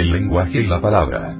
el lenguaje y la palabra.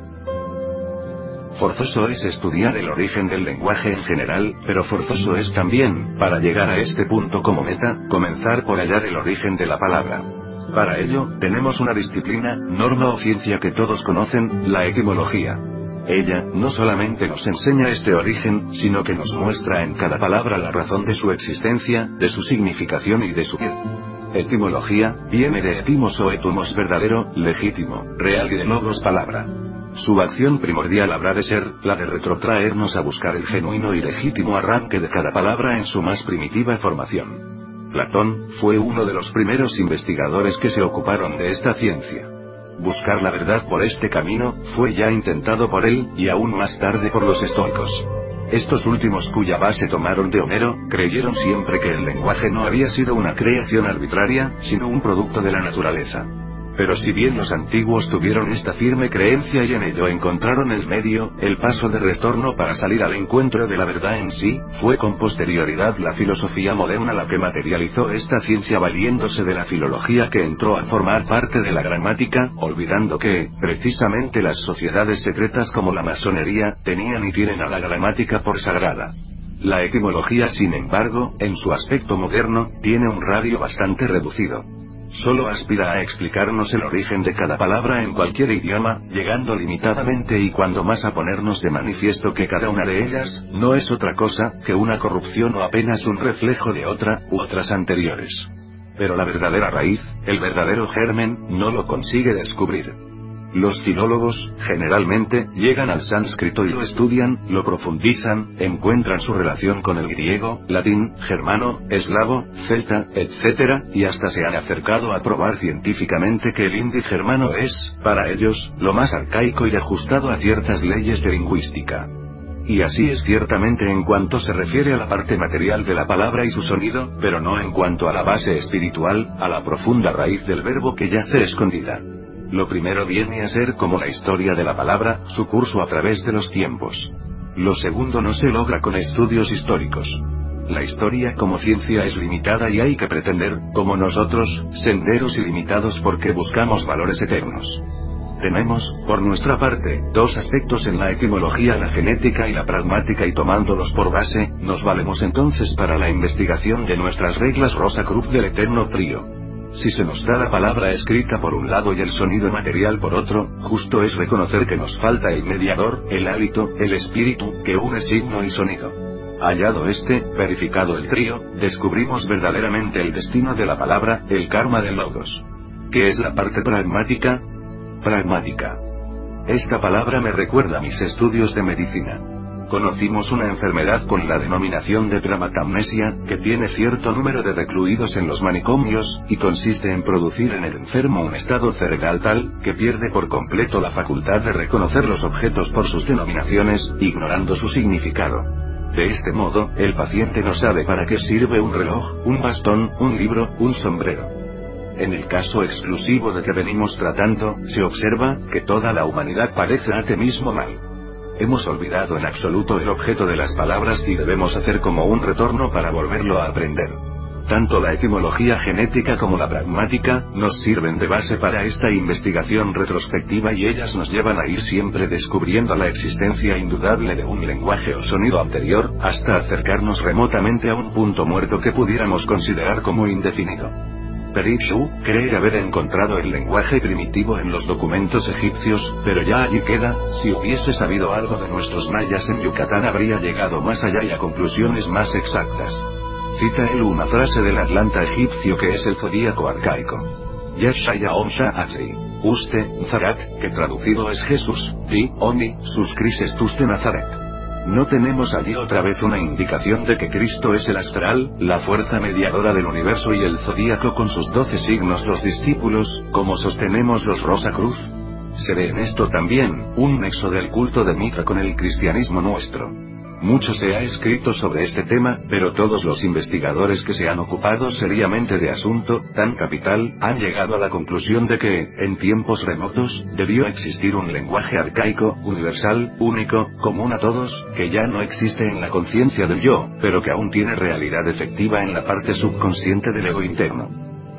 Forzoso es estudiar el origen del lenguaje en general, pero forzoso es también, para llegar a este punto como meta, comenzar por hallar el origen de la palabra. Para ello, tenemos una disciplina, norma o ciencia que todos conocen, la etimología. Ella, no solamente nos enseña este origen, sino que nos muestra en cada palabra la razón de su existencia, de su significación y de su vida. Etimología, viene de etimos o etumos verdadero, legítimo, real y de logos palabra. Su acción primordial habrá de ser, la de retrotraernos a buscar el genuino y legítimo arranque de cada palabra en su más primitiva formación. Platón, fue uno de los primeros investigadores que se ocuparon de esta ciencia. Buscar la verdad por este camino, fue ya intentado por él, y aún más tarde por los estoicos. Estos últimos, cuya base tomaron de Homero, creyeron siempre que el lenguaje no había sido una creación arbitraria, sino un producto de la naturaleza. Pero si bien los antiguos tuvieron esta firme creencia y en ello encontraron el medio, el paso de retorno para salir al encuentro de la verdad en sí, fue con posterioridad la filosofía moderna la que materializó esta ciencia valiéndose de la filología que entró a formar parte de la gramática, olvidando que, precisamente las sociedades secretas como la masonería, tenían y tienen a la gramática por sagrada. La etimología, sin embargo, en su aspecto moderno, tiene un radio bastante reducido. Solo aspira a explicarnos el origen de cada palabra en cualquier idioma, llegando limitadamente y cuando más a ponernos de manifiesto que cada una de ellas, no es otra cosa, que una corrupción o apenas un reflejo de otra, u otras anteriores. Pero la verdadera raíz, el verdadero germen, no lo consigue descubrir. Los filólogos, generalmente, llegan al sánscrito y lo estudian, lo profundizan, encuentran su relación con el griego, latín, germano, eslavo, celta, etc., y hasta se han acercado a probar científicamente que el hindi germano es, para ellos, lo más arcaico y ajustado a ciertas leyes de lingüística. Y así es ciertamente en cuanto se refiere a la parte material de la palabra y su sonido, pero no en cuanto a la base espiritual, a la profunda raíz del verbo que yace escondida. Lo primero viene a ser como la historia de la palabra, su curso a través de los tiempos. Lo segundo no se logra con estudios históricos. La historia como ciencia es limitada y hay que pretender, como nosotros, senderos ilimitados porque buscamos valores eternos. Tenemos, por nuestra parte, dos aspectos en la etimología, la genética y la pragmática, y tomándolos por base, nos valemos entonces para la investigación de nuestras reglas Rosacruz del eterno frío. Si se nos da la palabra escrita por un lado y el sonido material por otro, justo es reconocer que nos falta el mediador, el hálito, el espíritu, que une signo y sonido. Hallado este, verificado el trío, descubrimos verdaderamente el destino de la palabra, el karma del logos. ¿Qué es la parte pragmática? Pragmática. Esta palabra me recuerda a mis estudios de medicina. Conocimos una enfermedad con la denominación de pragmatamnesia, que tiene cierto número de recluidos en los manicomios, y consiste en producir en el enfermo un estado cerebral tal, que pierde por completo la facultad de reconocer los objetos por sus denominaciones, ignorando su significado. De este modo, el paciente no sabe para qué sirve un reloj, un bastón, un libro, un sombrero. En el caso exclusivo de que venimos tratando, se observa que toda la humanidad padece ante mismo mal. Hemos olvidado en absoluto el objeto de las palabras y debemos hacer como un retorno para volverlo a aprender. Tanto la etimología genética como la pragmática, nos sirven de base para esta investigación retrospectiva y ellas nos llevan a ir siempre descubriendo la existencia indudable de un lenguaje o sonido anterior, hasta acercarnos remotamente a un punto muerto que pudiéramos considerar como indefinido. Perishu cree haber encontrado el lenguaje primitivo en los documentos egipcios, pero ya allí queda. Si hubiese sabido algo de nuestros mayas en Yucatán habría llegado más allá y a conclusiones más exactas. Cita él una frase del Atlanta egipcio que es el zodíaco arcaico. Yashaya Omsha Atzi. Uste, Zarat, que traducido es Jesús, Di, Oni, sus crises tuste Nazaret. ¿No tenemos allí otra vez una indicación de que Cristo es el astral, la fuerza mediadora del universo, y el zodíaco con sus 12 signos los discípulos, como sostenemos los Rosacruz? Se ve en esto también, un nexo del culto de Mitra con el cristianismo nuestro. Mucho se ha escrito sobre este tema, pero todos los investigadores que se han ocupado seriamente de asunto tan capital, han llegado a la conclusión de que, en tiempos remotos, debió existir un lenguaje arcaico, universal, único, común a todos, que ya no existe en la conciencia del yo, pero que aún tiene realidad efectiva en la parte subconsciente del ego interno.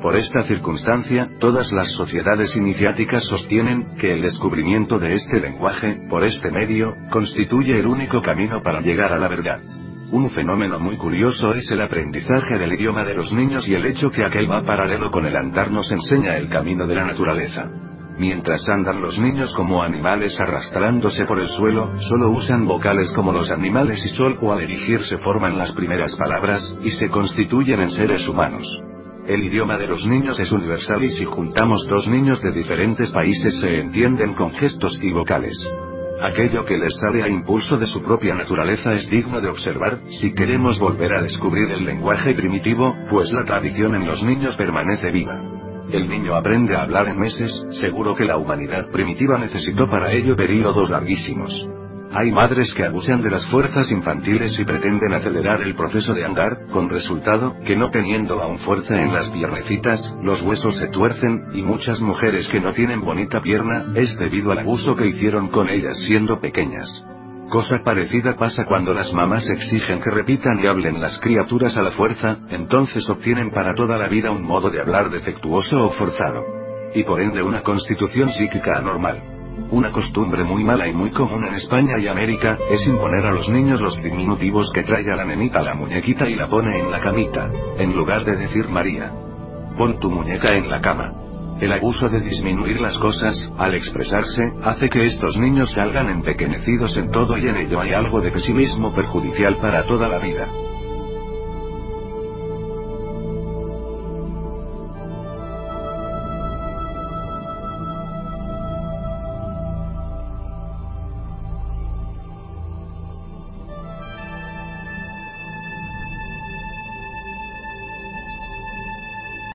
Por esta circunstancia, todas las sociedades iniciáticas sostienen que el descubrimiento de este lenguaje, por este medio, constituye el único camino para llegar a la verdad. Un fenómeno muy curioso es el aprendizaje del idioma de los niños y el hecho que aquel va paralelo con el andar nos enseña el camino de la naturaleza. Mientras andan los niños como animales arrastrándose por el suelo, solo usan vocales como los animales y solo al erigirse forman las primeras palabras, y se constituyen en seres humanos. El idioma de los niños es universal y si juntamos dos niños de diferentes países se entienden con gestos y vocales. Aquello que les sale a impulso de su propia naturaleza es digno de observar, si queremos volver a descubrir el lenguaje primitivo, pues la tradición en los niños permanece viva. El niño aprende a hablar en meses, seguro que la humanidad primitiva necesitó para ello períodos larguísimos. Hay madres que abusan de las fuerzas infantiles y pretenden acelerar el proceso de andar, con resultado, que no teniendo aún fuerza en las piernecitas, los huesos se tuercen, y muchas mujeres que no tienen bonita pierna, es debido al abuso que hicieron con ellas siendo pequeñas. Cosa parecida pasa cuando las mamás exigen que repitan y hablen las criaturas a la fuerza, entonces obtienen para toda la vida un modo de hablar defectuoso o forzado. Y por ende una constitución psíquica anormal. Una costumbre muy mala y muy común en España y América, es imponer a los niños los diminutivos que trae a la nenita la muñequita y la pone en la camita, en lugar de decir María. Pon tu muñeca en la cama. El abuso de disminuir las cosas, al expresarse, hace que estos niños salgan empequeñecidos en todo y en ello hay algo de pesimismo perjudicial para toda la vida.